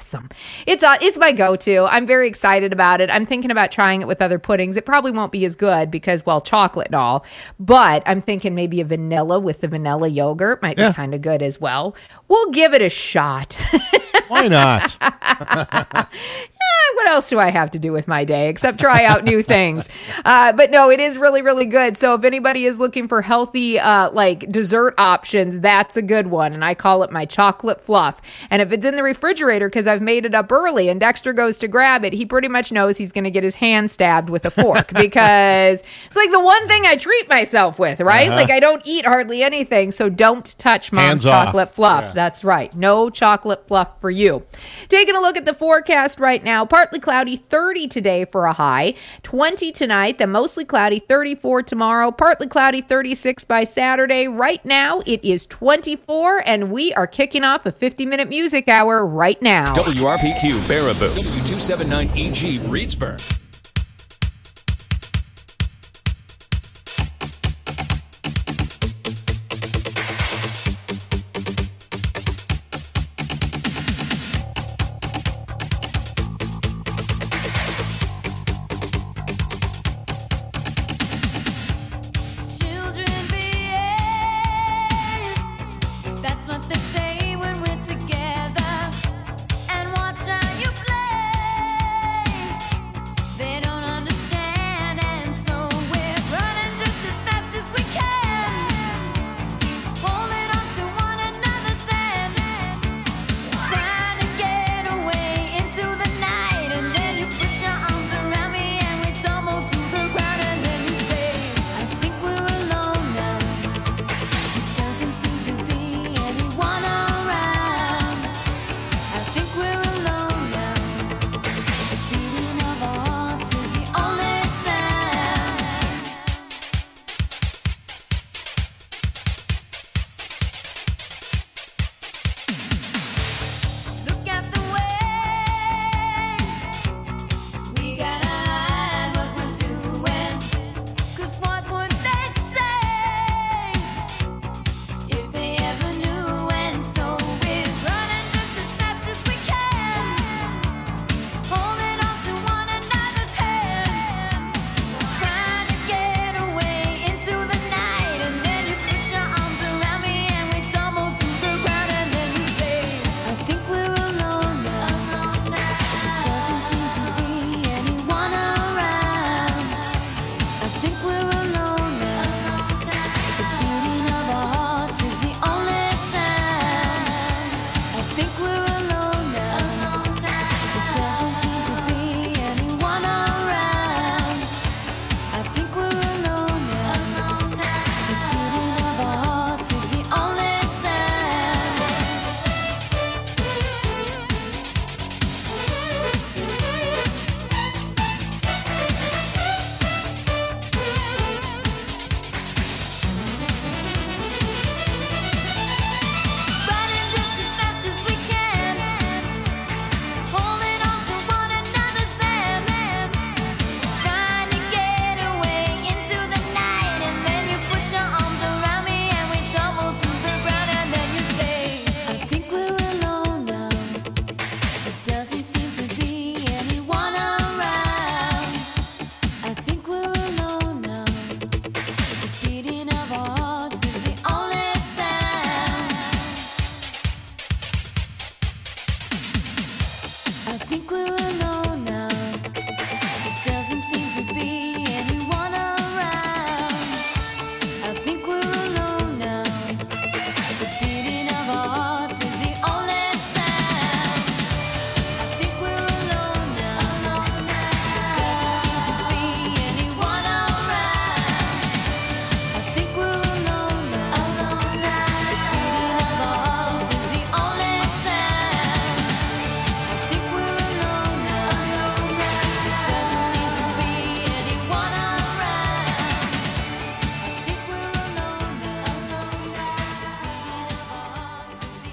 awesome. It's my go-to. I'm very excited about it. I'm thinking about trying it with other puddings. It probably won't be as good because, well, chocolate and all, but I'm thinking maybe a vanilla with the vanilla yogurt might be kind of good as well. We'll give it a shot. Why not? What else do I have to do with my day except try out new things? But no, it is really, really good. So if anybody is looking for healthy, like dessert options, that's a good one. And I call it my chocolate fluff. And if it's in the refrigerator, because I've made it up early and Dexter goes to grab it, he pretty much knows he's going to get his hand stabbed with a fork because it's like the one thing I treat myself with, right? Like I don't eat hardly anything. So don't touch Mom's chocolate fluff. Yeah. That's right. No chocolate fluff for you. Taking a look at the forecast right now. Partly cloudy, 30 today for a high, 20 tonight, then mostly cloudy, 34 tomorrow, partly cloudy, 36 by Saturday. Right now, it is 24, and we are kicking off a 50-minute music hour right now. WRPQ, Baraboo. W279EG, Reedsburg. They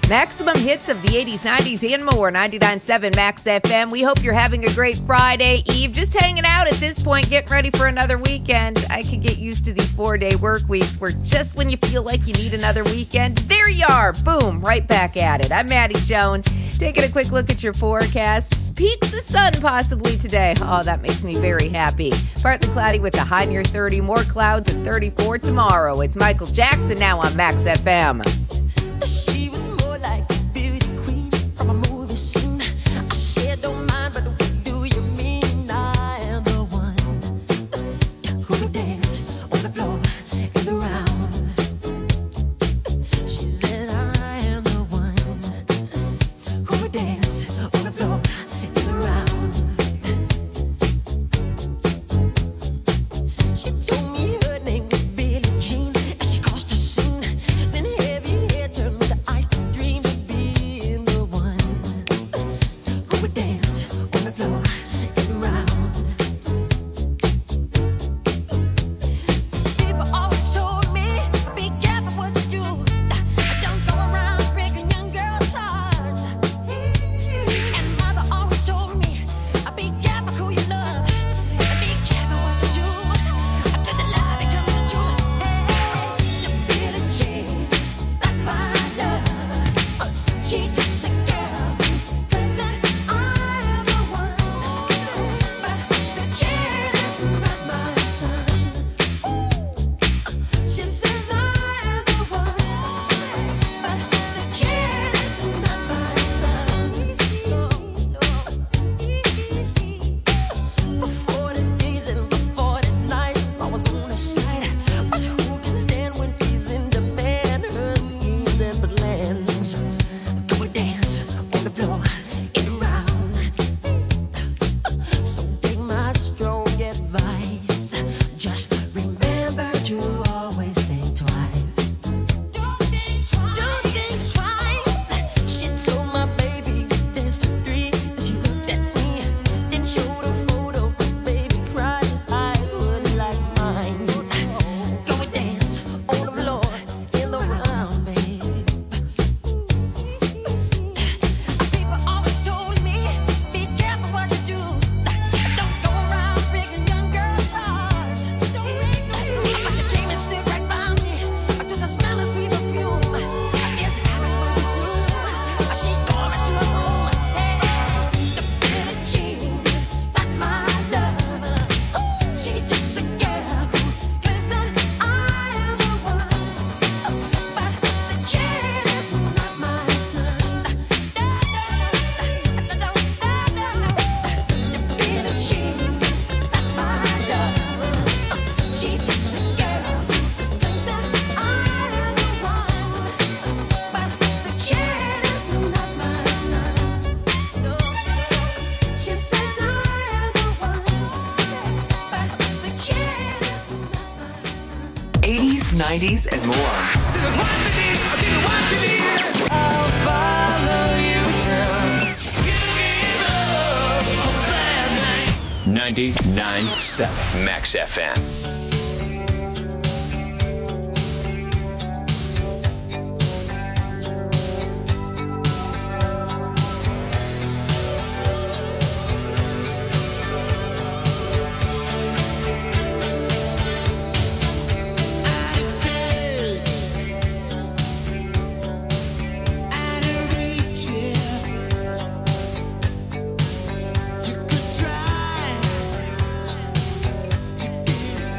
Maximum hits of the 80s, 90s, and more. 99.7 Max FM. We hope you're having a great Friday Eve. Just hanging out at this point, getting ready for another weekend. I could get used to these 4-day work weeks where just when you feel like you need another weekend, there you are. Boom, right back at it. I'm Maddie Jones. Taking a quick look at your forecasts. Peeks the sun possibly today. Oh, that makes me very happy. Partly cloudy with a high near 30. More clouds at 34 tomorrow. It's Michael Jackson now on Max FM. She was more like a beauty queen from a movie scene. I said, don't mind, but what do you mean? I am the one who would dance on the floor and around. She said, I am the one who would dance on the floor and around. She told me her name was Billie Jean as she caused a scene. Then heavy hair turned with the eyes to dream of being the one who would dance on the floor and around. People always told me, be careful what you do. Don't go around breaking young girls' hearts. And mother always told me, be careful who you love. Be careful what you do. Cause the lie becomes the truth. Billie Jean's not my lover. She's just a girl who claims that I am the one. But the kid is not my son. She says I am the one. But the kid is not my son. For 40 days and for 40 nights, I was on her side. But who can stand when she's in demand? Her schemes and plans. Go and dance on the floor and around. So take my strong advice. Just remember to always think twice. Don't think twice. She told my baby we danced to 3. She looked at me, then showed a photo. My baby cried, his eyes were like mine. Go and dance on the floor in the round, babe. People always told me, be careful what you do. Don't go around breaking young girls' hearts. But she came and stood right by me. Just a smell of sweet perfume. I guess it happened pretty soon. She called me to her room. The Billie Jean's not my lover. She's just a girl who claims that I am the one. But the kid is not my son. Billie Jean's not my lover. She's just a girl who claims that I am the one. But the kid is not my son. She says I am the one. But the kid is not my son. 80s, 90s, and more. I'll follow you till 99.7 Max FM. You could try to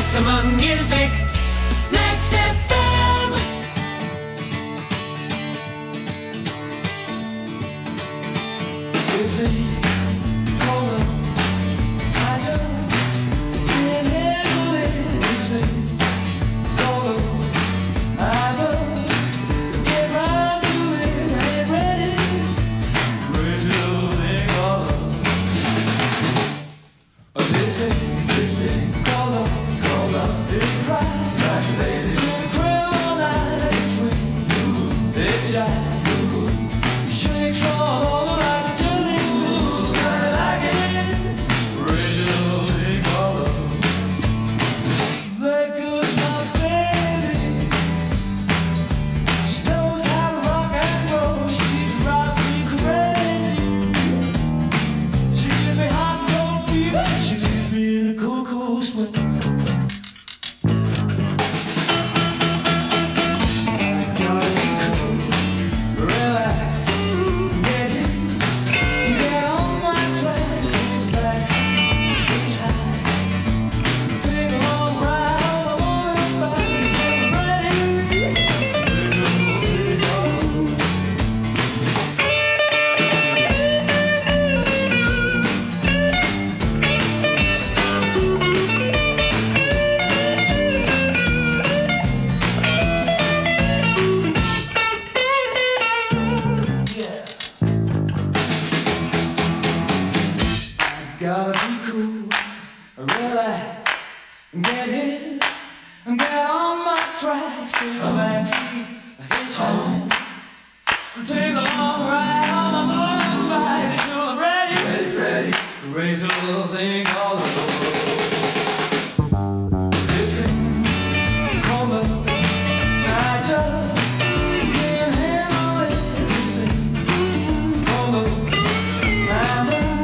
Maximum music, Max FM. Gotta be cool, relax, get hit, get on my tracks, take a backseat, hitchhike, take a long ride on my motorbike until I'm ready, ready, raise a little thing called a road. This thing called love, I just can't handle it. This thing called love, I just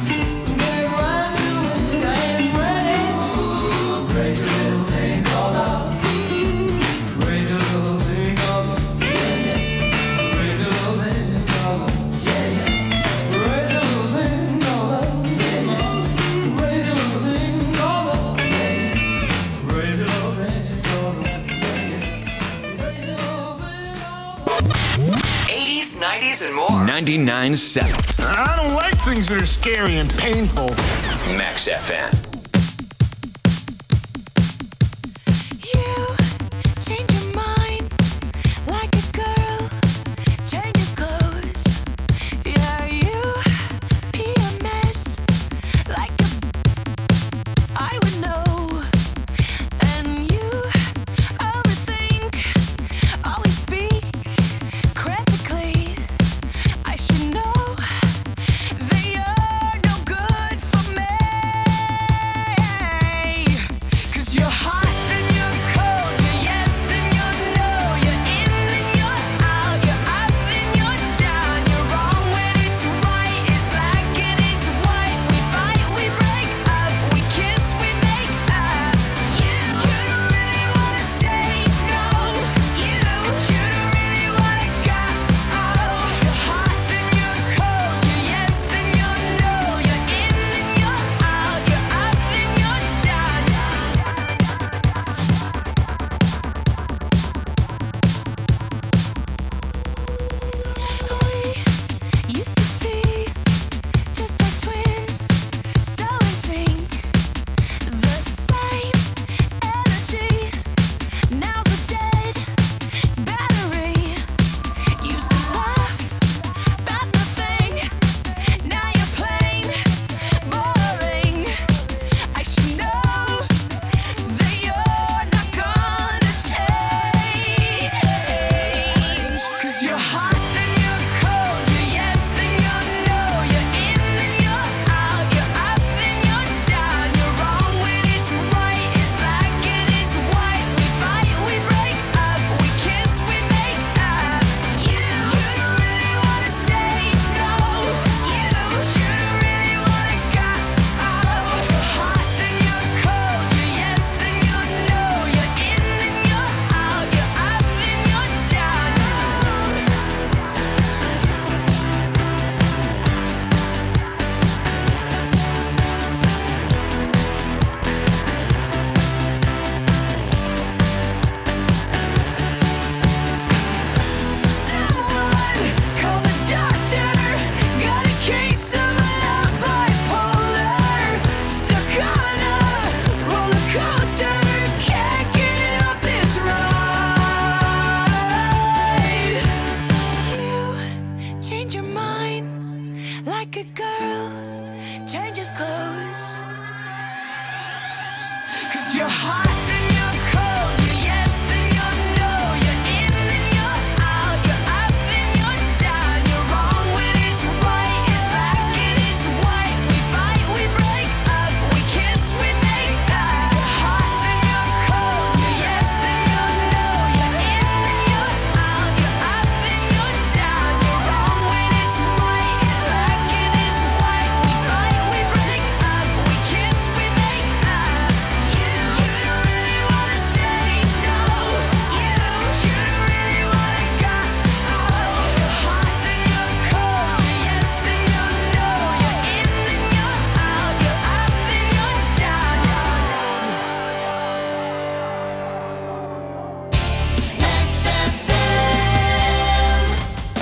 and more. 99.7 I don't like things that are scary and painful. Max FM. world changes clothes. 'Cause you're hot and you're cold, you're yes then you're no, you're in then you're out, you're up and you're down, you're wrong when it's right, it's black and it's white. We fight, we break up, we kiss, we make up. You're hot then you're cold, you're yes then you're no, you're in then you're out, you're up and you're down, you're wrong when it's right, it's black and it's white. We fight, we break up, we kiss, we make up. You don't really wanna stay, no. You don't really wanna go. You're hot then you're cold, you're yes then you're no, you're in then you're out, you're up and you're down. Max FM.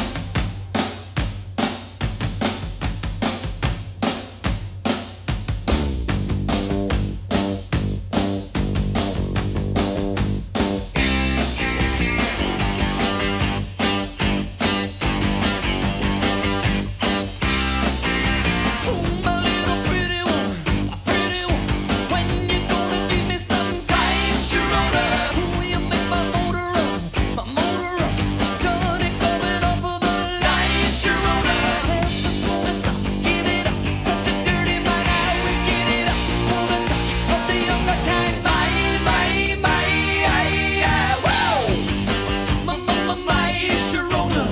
Oh, my little pretty one, when you gonna give me some time, Sharona? Will you make my motor run? Got it coming off of the line, Sharona. Never gonna stop, give it up, such a dirty mind, I always get it up, for the touch of the younger kind, my, whoa! My, Sharona.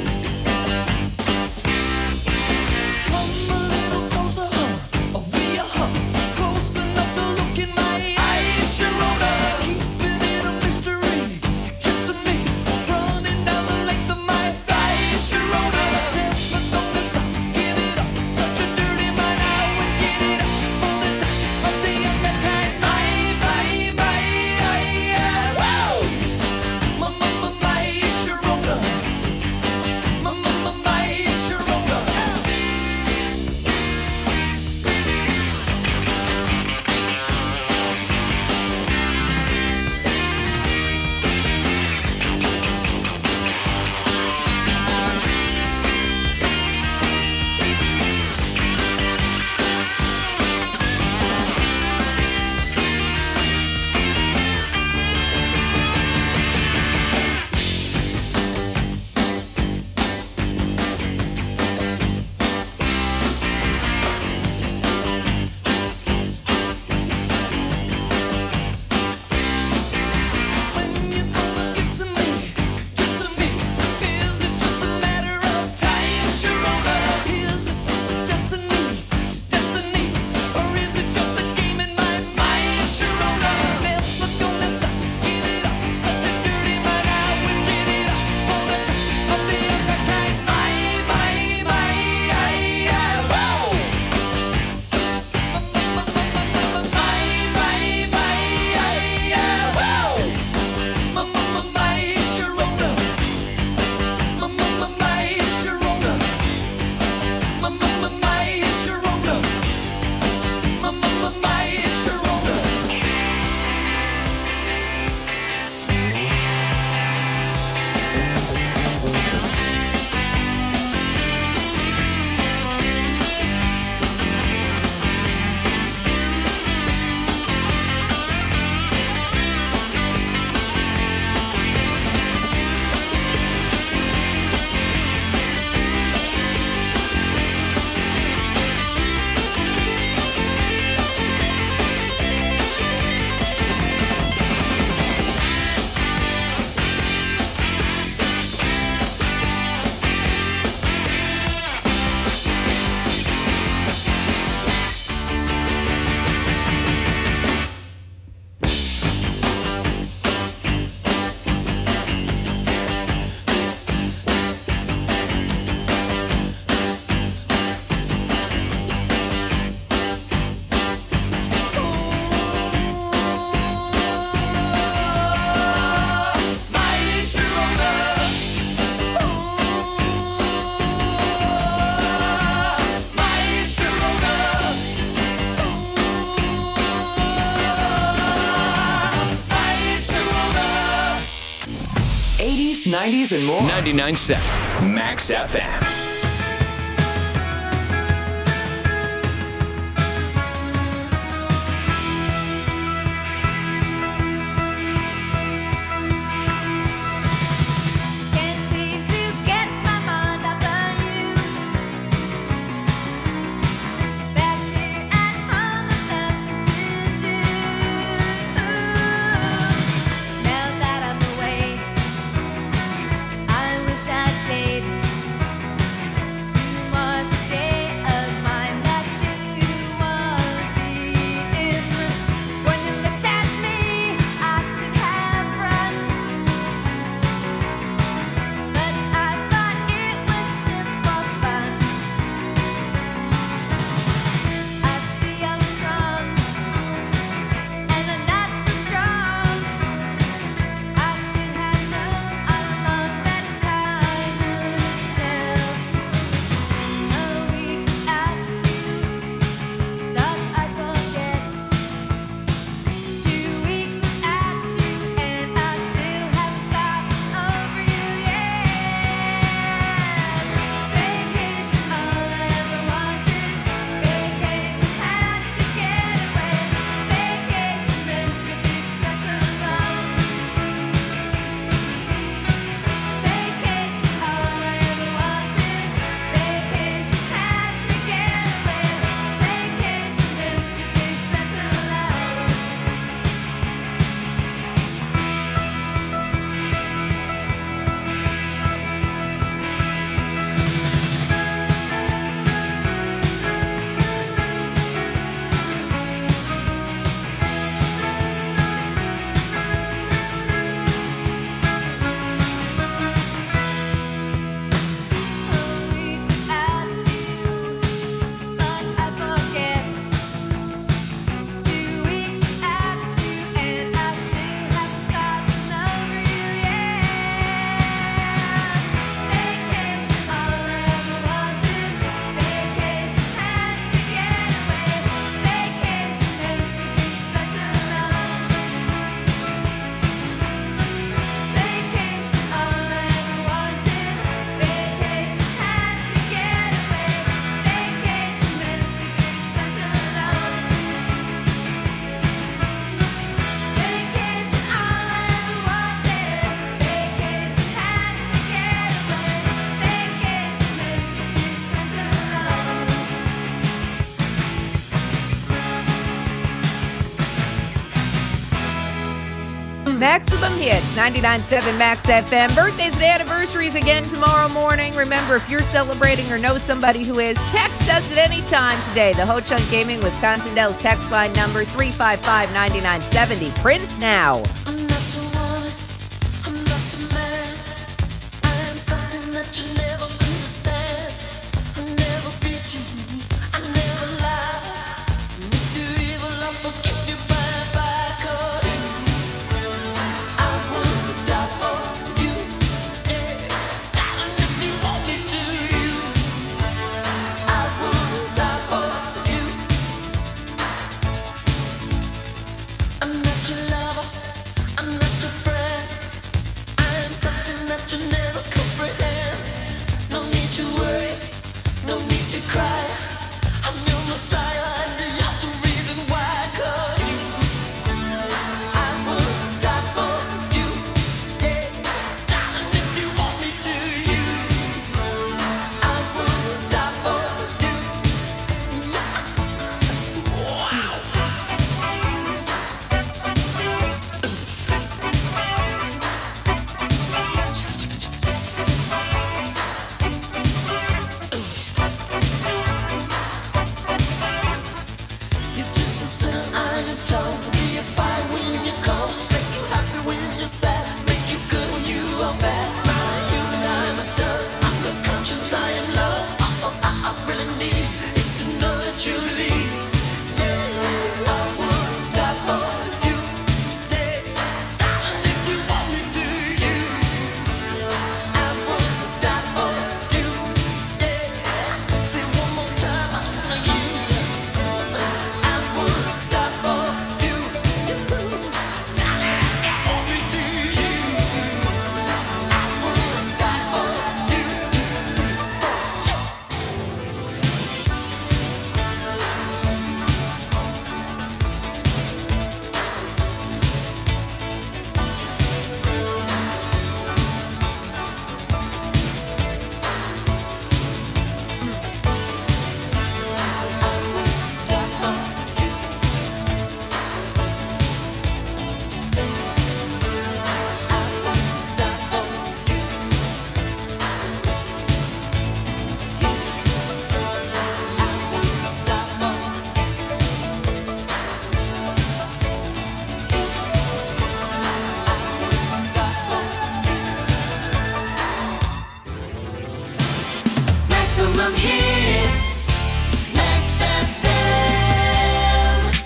Come a little closer, oh, will you hug? Close enough to look in my eyes, Sharona. Keep it in a mystery, kissing me, running down the length of my thighs, Sharona. Never gonna stop, give it up, such a dirty mind, I always get it up, for the touch of the younger kind, my, whoa! My, Sharona. My, Sharona. When you gonna get to me? Is it just a matter of time, Sharona? Is it destiny, or is it just a game in my mind, Sharona? Never gonna stop, give it up, such a dirty mind, I always get it up, for the touch of the younger kind, my, whoa! '80s, '90s, and more. 99.7 Max FM. Maximum Hits, 99.7 Max FM. Birthdays and anniversaries again tomorrow morning. Remember, if you're celebrating or know somebody who is, text us at any time today. The Ho Chunk Gaming Wisconsin Dells text line number 355-9970. Prince now. I'm not your woman, I'm not your man. I am something that you never understand. I never beat you, I never lie. And if you're evil, I'll forgive you bye. 'Cause I would die for you. Yeah, darling, if you want me to, I would die for you. I'm not your lover, I'm not your friend. I am something that you never comprehend. No need to worry, no need to cry. I'm your Messiah and you're the reason why. 'Cause I would die for you. Yeah, darling, if you want me to, I would die for you. You're just a sinner, I am told. Be a fire when you're cold. Make you happy when you're sad. Make you good when you are bad. I'm a human, I'm a dove. I'm the conscious, I am love. All I really need is to know that you leave. Yeah, I would die for you. Yeah, darling, if you want me to, I would die for you. Yeah, say one more time, I would die for you. Darling, if you want me to, I would die for you. Maximum hits, Max FM.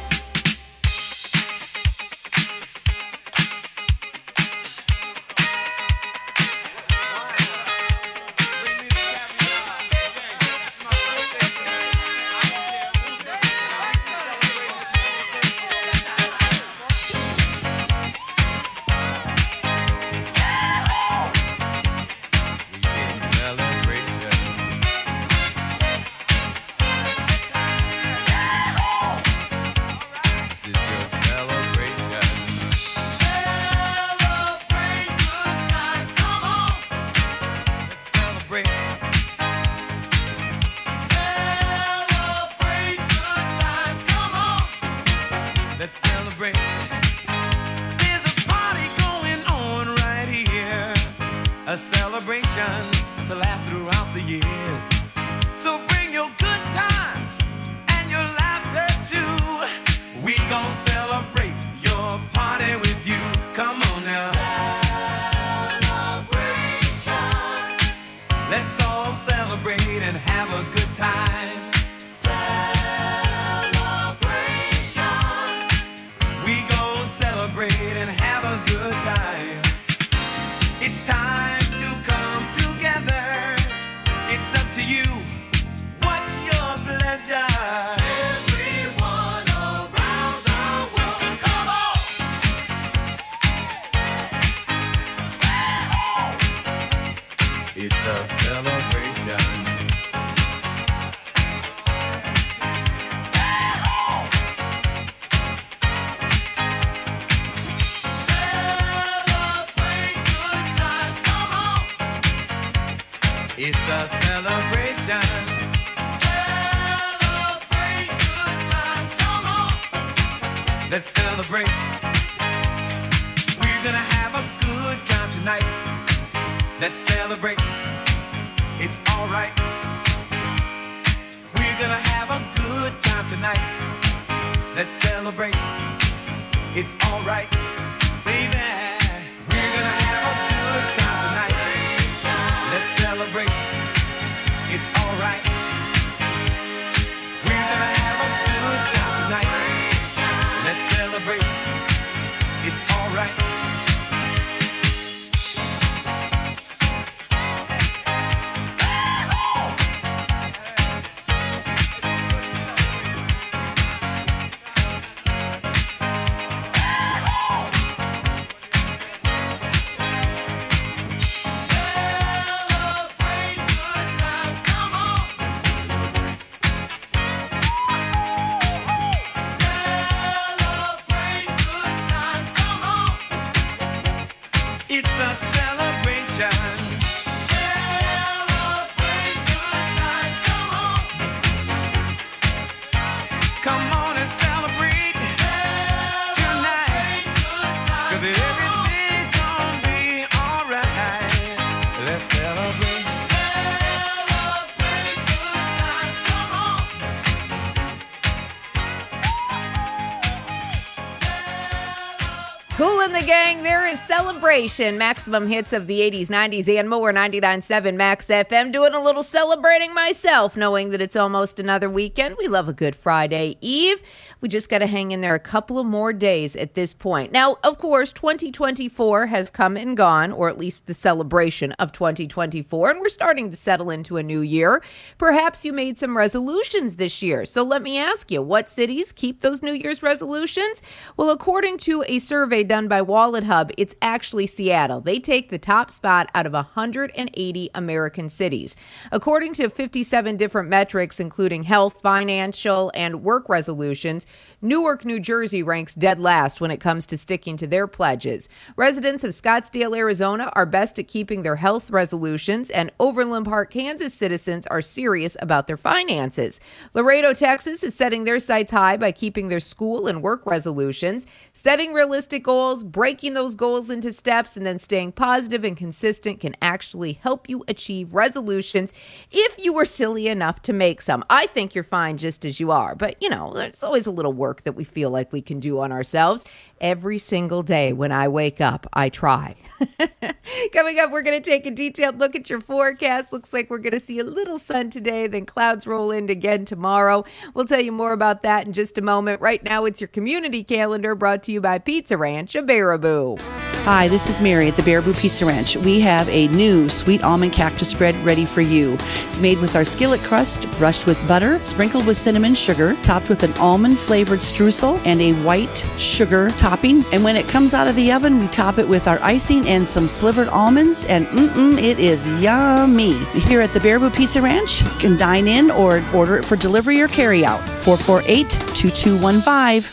Let's celebrate. There's a party going on right here. A celebration to last throughout the years. So bring your good times and your laughter too. We gon' celebrate your party with you. Come on now. Celebration. Let's all celebrate and have a good time. We gon' celebrate and have a good time. It's time to come together. It's up to you. What's your pleasure? Everyone around the world, come on! It's a celebration. It's a celebration. Celebrate good times, come on. Let's celebrate. We're gonna celebrate. It's alright, baby. We're gonna have a good time tonight. Let's celebrate. It's alright. We're gonna have a good time tonight. Let's celebrate. It's alright. It's a celebration. Celebrate good times, come on. Come on and celebrate tonight. 'Cause everything's gonna be alright. Let's celebrate. Celebrate good times, come on. Cool in the gang, there is Celebration. Maximum hits of the 80s, 90s, and more. 99.7 Max FM. Doing a little celebrating myself, knowing that it's almost another weekend. We love a good Friday Eve. We just got to hang in there a couple of more days at this point. Now, of course, 2024 has come and gone, or at least the celebration of 2024, and we're starting to settle into a new year. Perhaps you made some resolutions this year. So let me ask you, what cities keep those New Year's resolutions? Well, according to a survey done by Wallet Hub, it's actually Seattle. They take the top spot out of 180 American cities. According to 57 different metrics, including health, financial, and work resolutions, Newark, New Jersey ranks dead last when it comes to sticking to their pledges. Residents of Scottsdale, Arizona are best at keeping their health resolutions, and Overland Park, Kansas citizens are serious about their finances. Laredo, Texas is setting their sights high by keeping their school and work resolutions. Setting realistic goals, breaking those goals into steps, and then staying positive and consistent can actually help you achieve resolutions if you were silly enough to make some. I think you're fine just as you are, but there's always a little work that we feel like we can do on ourselves. Every single day when I wake up, I try. Coming up, we're going to take a detailed look at your forecast. Looks like we're going to see a little sun today, then clouds roll in again tomorrow. We'll tell you more about that in just a moment. Right now, it's your community calendar brought to you by Pizza Ranch of Baraboo. Hi, this is Mary at the Baraboo Pizza Ranch. We have a new sweet almond cactus spread ready for you. It's made with our skillet crust, brushed with butter, sprinkled with cinnamon sugar, topped with an almond-flavored streusel and a white sugar topping. And when it comes out of the oven, we top it with our icing and some slivered almonds, and it is yummy. Here at the Baraboo Pizza Ranch, you can dine in or order it for delivery or carry out. 448-2215.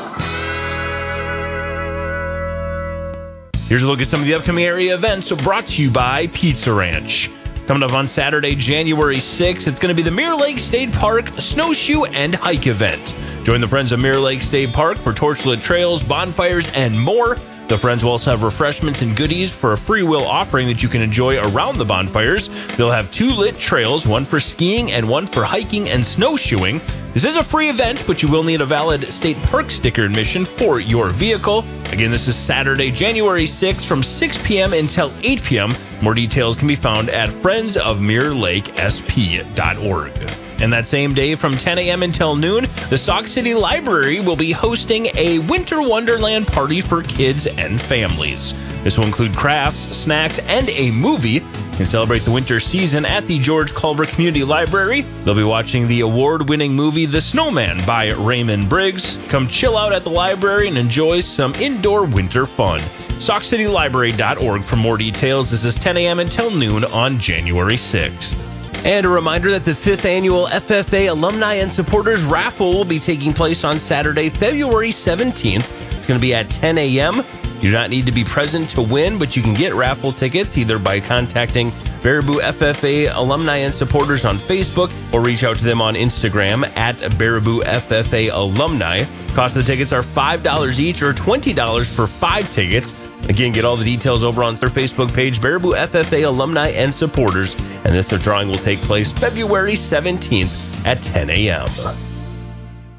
Here's a look at some of the upcoming area events brought to you by Pizza Ranch. Coming up on Saturday, January 6th, it's going to be the Mirror Lake State Park Snowshoe and Hike event. Join the Friends of Mirror Lake State Park for torchlit trails, bonfires, and more. The Friends will also have refreshments and goodies for a free will offering that you can enjoy around the bonfires. They'll have 2 lit trails, one for skiing and one for hiking and snowshoeing. This is a free event, but you will need a valid state park sticker admission for your vehicle. Again, this is Saturday, January 6th from 6 p.m. until 8 p.m. More details can be found at friendsofmirrorlakesp.org. And that same day from 10 a.m. until noon, the Sauk City Library will be hosting a Winter Wonderland party for kids and families. This will include crafts, snacks, and a movie. You can celebrate the winter season at the George Culver Community Library. They'll be watching the award-winning movie The Snowman by Raymond Briggs. Come chill out at the library and enjoy some indoor winter fun. SaukCityLibrary.org for more details. This is 10 a.m. until noon on January 6th. And a reminder that the 5th annual FFA Alumni and Supporters Raffle will be taking place on Saturday, February 17th. It's going to be at 10 a.m. You do not need to be present to win, but you can get raffle tickets either by contacting Baraboo FFA Alumni and Supporters on Facebook or reach out to them on Instagram at Baraboo FFA Alumni. Cost of the tickets are $5 each or $20 for 5 tickets. Again, get all the details over on their Facebook page, Baraboo FFA Alumni and Supporters. And this drawing will take place February 17th at 10 a.m.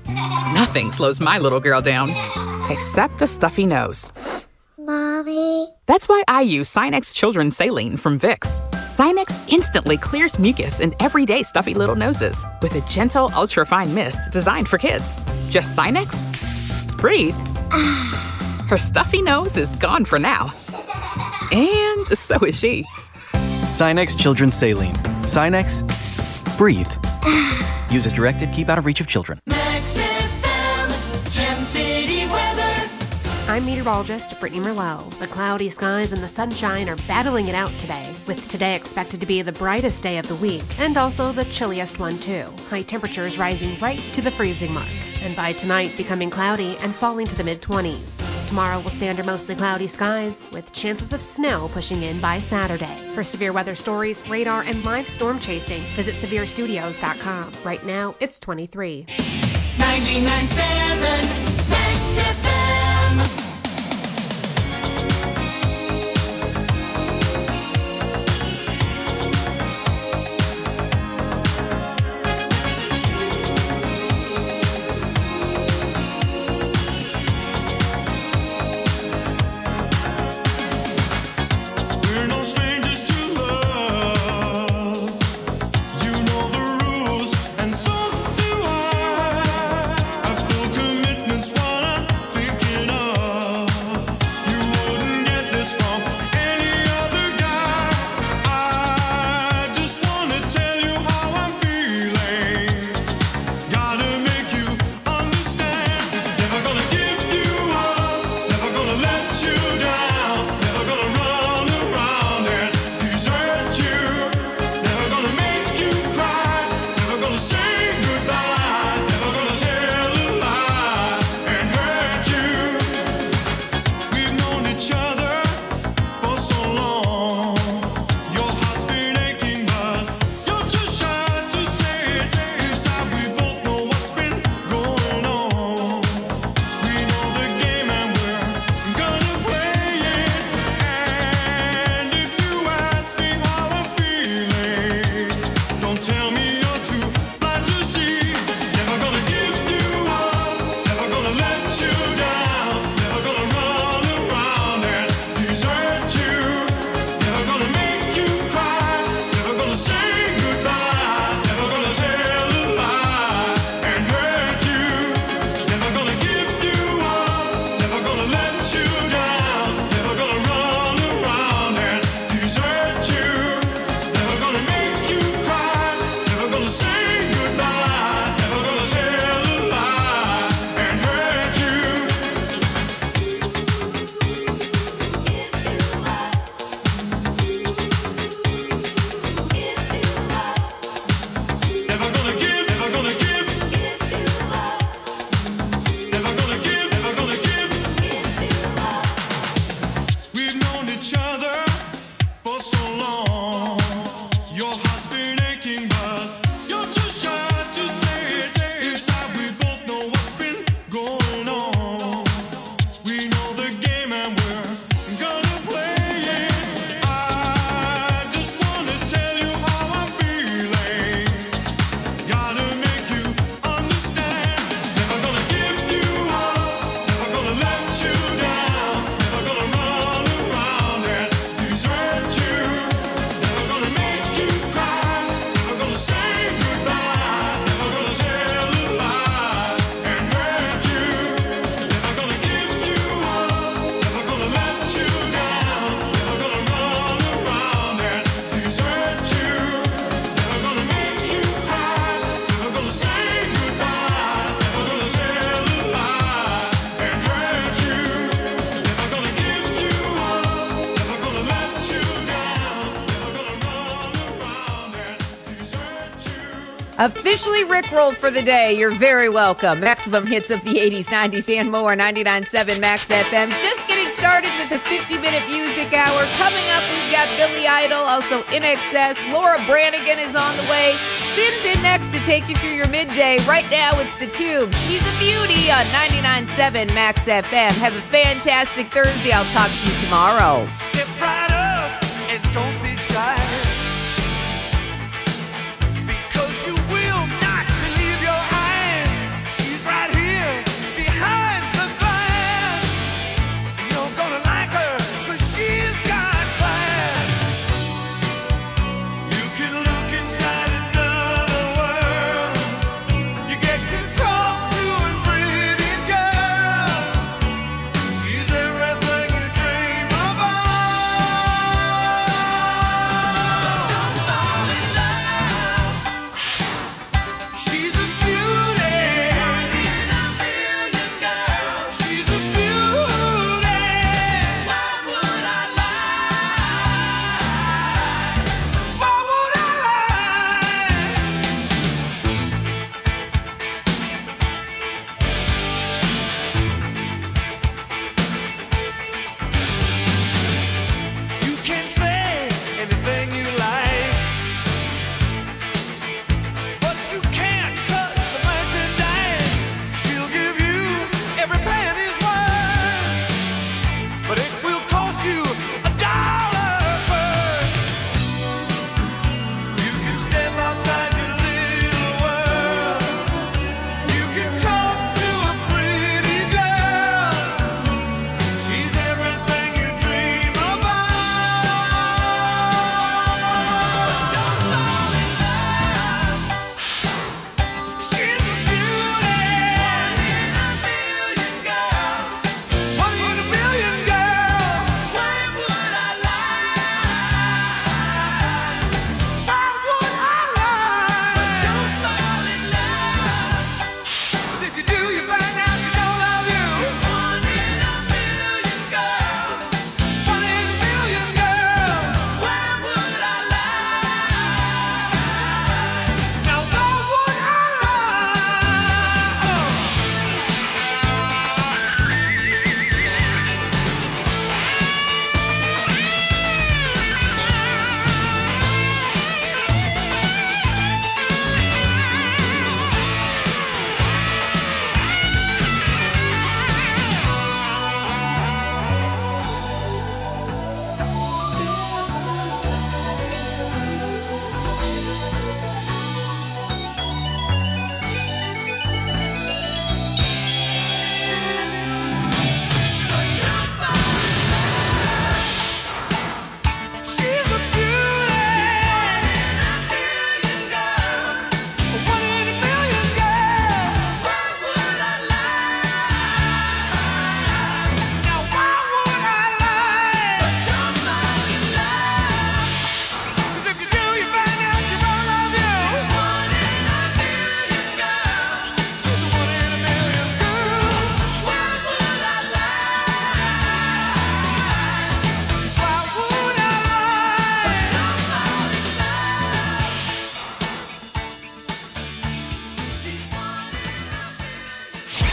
Nothing slows my little girl down, except the stuffy nose. Mommy. That's why I use Sinex Children's Saline from Vicks. Sinex instantly clears mucus in everyday stuffy little noses with a gentle, ultra-fine mist designed for kids. Just Sinex? Breathe. Her stuffy nose is gone for now. And so is she. Sinex Children's Saline. Sinex, breathe. Use as directed, keep out of reach of children. Max FM, Gem City weather. I'm meteorologist Brittany Merlot. The cloudy skies and the sunshine are battling it out today, with today expected to be the brightest day of the week, and also the chilliest one too. High temperatures rising right to the freezing mark, and by tonight becoming cloudy and falling to the mid-20s. Tomorrow will stand under mostly cloudy skies, with chances of snow pushing in by Saturday. For severe weather stories, radar, and live storm chasing, visit severestudios.com. Right now, it's 23. 99.7 Max FM. We're no strangers to love. You know the rules, and so do I. I feel commitment's what I'm thinking of. You wouldn't get this from any other guy. I just wanna tell you how I'm feeling. Gotta make you understand. Never gonna give you up. Never gonna let you down. Never gonna run around and desert you. Never gonna make you cry. Never gonna say goodbye. Never gonna tell a lie and hurt you. We've known each other for so long. Your heart's been aching, but you're too shy to say it. Inside we both know what's been going on. We know the game and we're gonna play it. And if you ask me how I'm feeling, don't tell me you're too blind to see. Never gonna give you up. Never gonna let you down. Never gonna run around and desert you. Never gonna make you cry. Never gonna say goodbye. Never gonna tell a lie and hurt you. Never gonna give you up. Never gonna let you down. Never gonna run around and desert you. Never gonna make you cry. Never gonna say goodbye. Never gonna tell a lie and hurt you. Never gonna give, never gonna give. Never gonna give, never gonna give. We've known each other for so long. Your heart's been aching, but you're too shy to say it. Inside we both know what's been going on. We know the game and we're gonna play it. I just wanna tell you how I'm feeling. Gotta make you understand. Never gonna give you up. Never gonna let you down. Never gonna run around and desert you. Never gonna make you cry. Never gonna say goodbye. Never gonna tell a lie and hurt you. Never gonna give you up. Never gonna let you down. Never gonna run around and desert you. Never gonna make you cry. Never gonna say goodbye. Never gonna tell a lie and hurt you. Never gonna give you up. Never gonna let you down. Never gonna run around and desert you. Officially rickrolled for the day. You're very welcome. Maximum hits of the 80s, 90s, and more. 99.7 Max FM. Just getting started with a 50-minute music hour. Coming up, we've got Billy Idol, also In Excess. Laura Branigan is on the way. Finn's in next to take you through your midday. Right now, it's The Tube. She's a beauty on 99.7 Max FM. Have a fantastic Thursday. I'll talk to you tomorrow. Step right up and don't be shy. Because you will not believe your eyes. She's right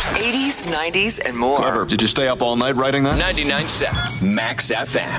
80s, 90s, and more. Clever. Did you stay up all night writing that? 99.7 Max FM.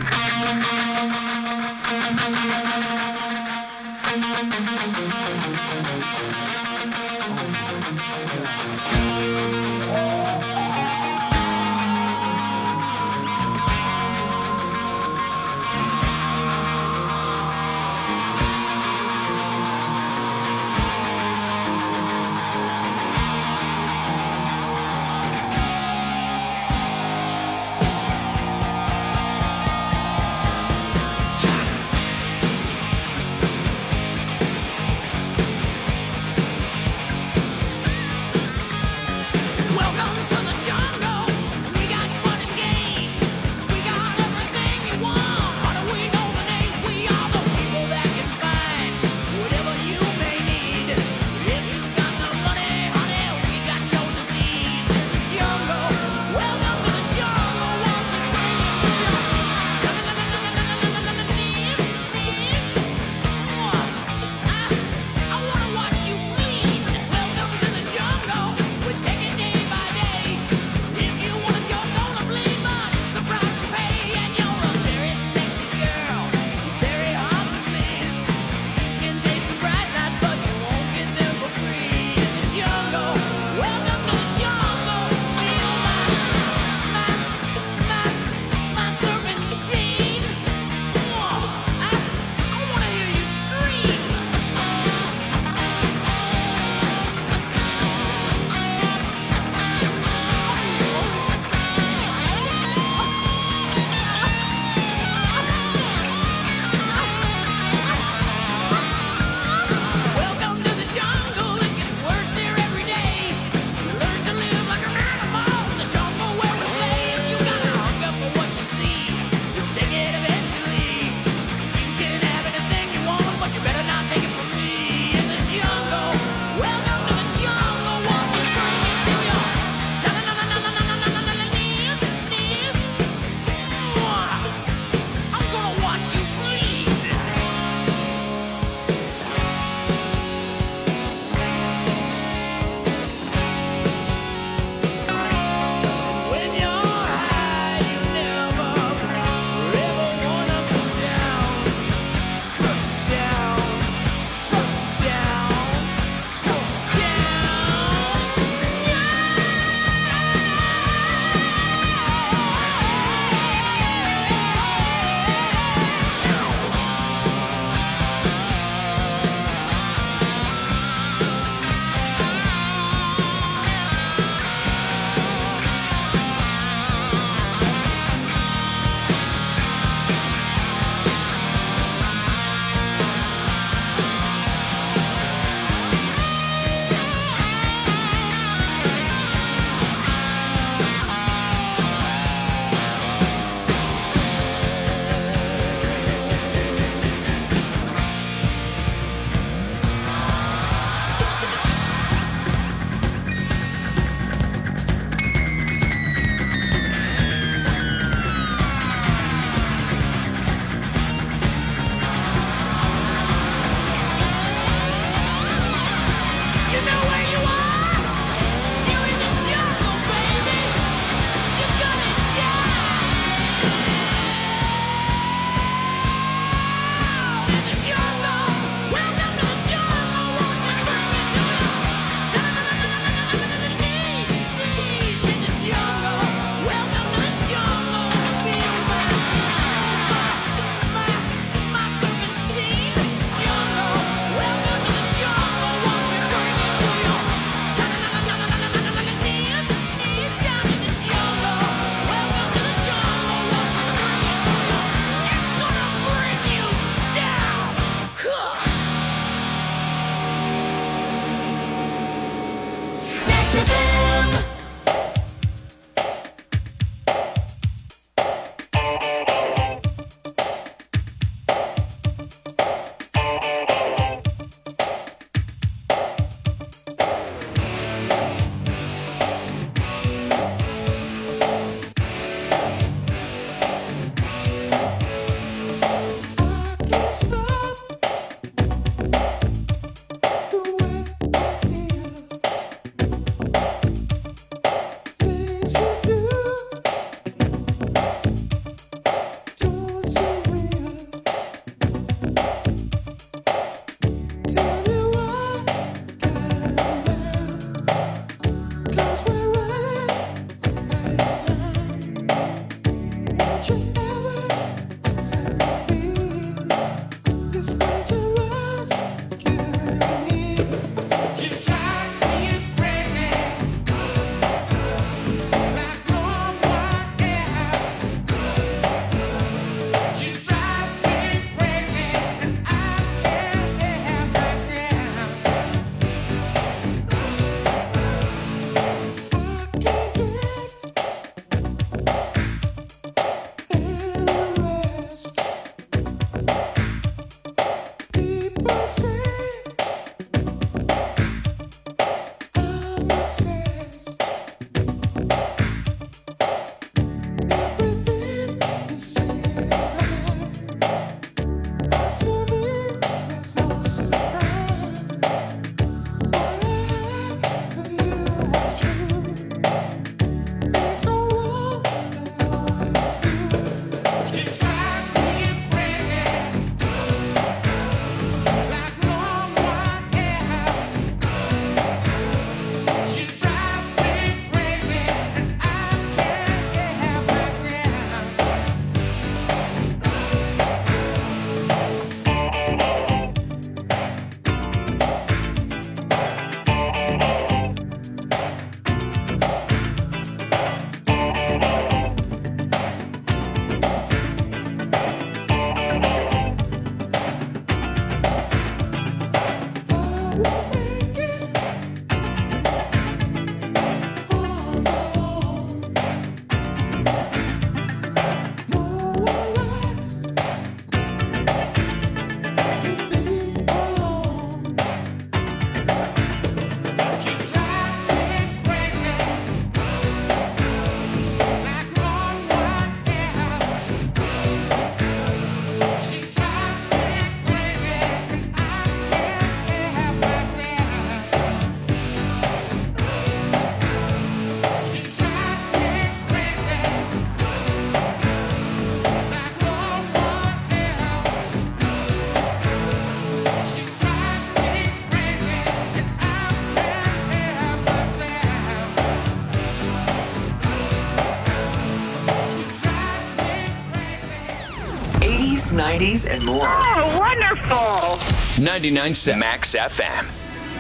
90s, and more. Oh, wonderful. 99.7 Max FM.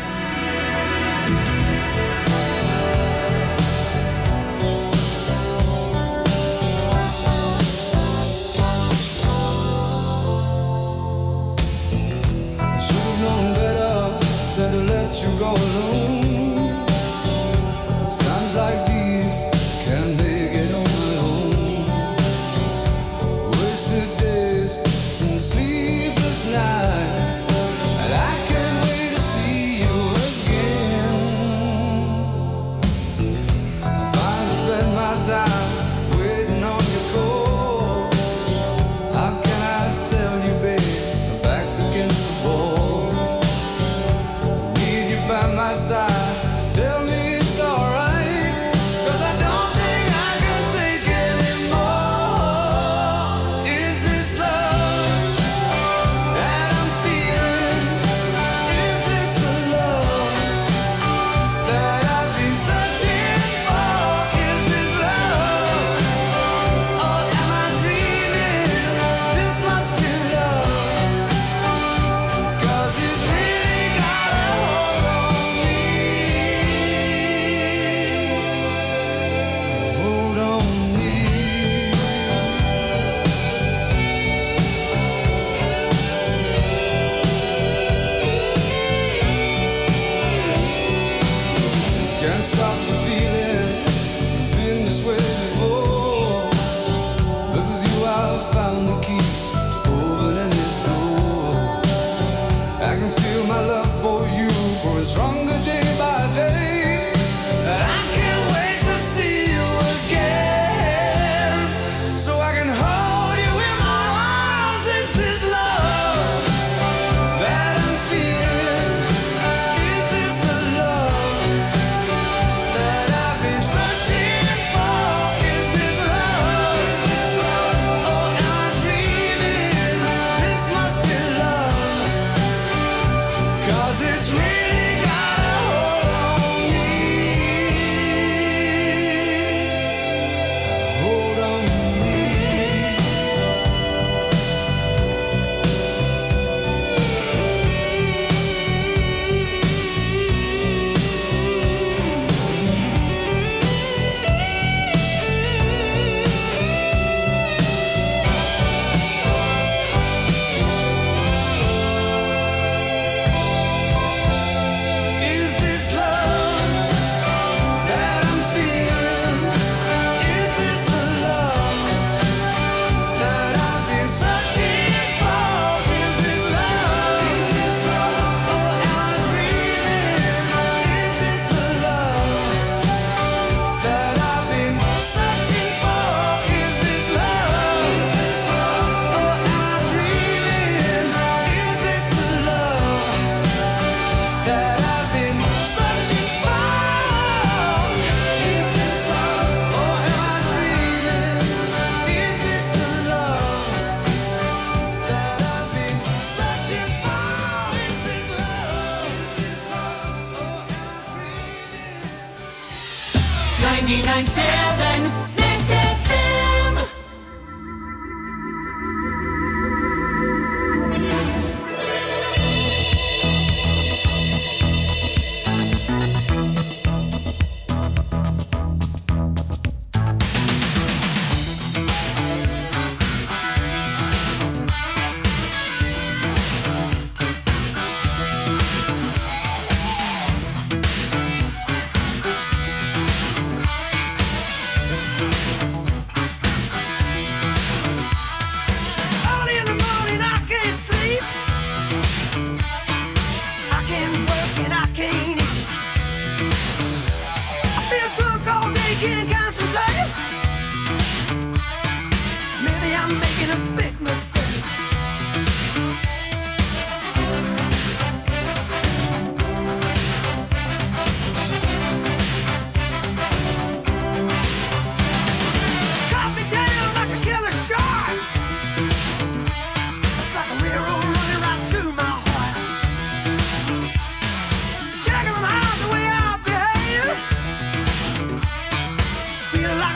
I should have known better than to let you go alone. It's times like these can't make it on my own. Wasted days and sleepless nights, and I can't wait to see you again. I finally spent my time waiting on your call. How can I tell you, babe, my back's against the wall. I need you by my side, tell me it's alright, 'cause I don't think I can take anymore. Is this love that I'm feeling? Is this the love that I've been searching for? Is this love, or am I dreaming? This must be love, 'cause it's really got a hold on me. Hold on me. Can't stop the feeling, you've been this way before. But with you I've found the key to open any door. I can feel my love for you growing stronger day by day, and I can't wait to see you again, so I can hold you in my arms. Is this love that I'm feeling? Is this the love that I've been searching for? Is this love, or am I dreaming? This must be love, 'cause it's really got a hold on me. Hold on me. Is this love that I'm feeling? Is this the love that I've been searching for? Is this love, or am I dreaming? Is this the love that I've been searching for? Is this love, or am I dreaming? Is this the love that I've been searching for? Is this love, or am I dreaming? Is this the love that I've been searching for? Is this love, or am I dreaming? 99.7 Max FM. Early in the morning, I can't sleep. I can't work and I can't eat. I feel drunk all day, can't concentrate. Maybe I'm making a big mistake. Chop me down like a killer shark. It's like a railroad running right through my heart. Jacking my heart the way I behave. Feel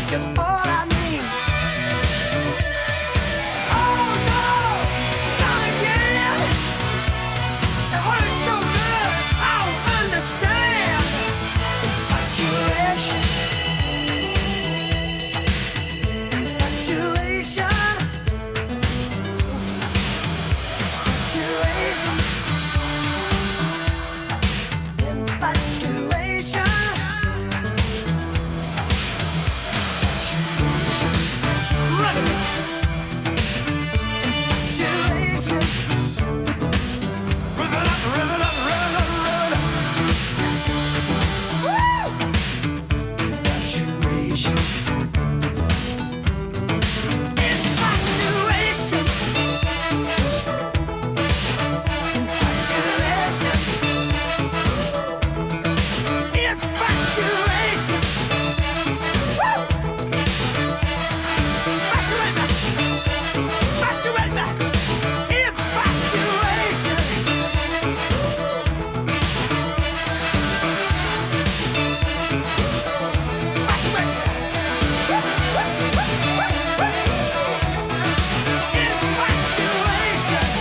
just all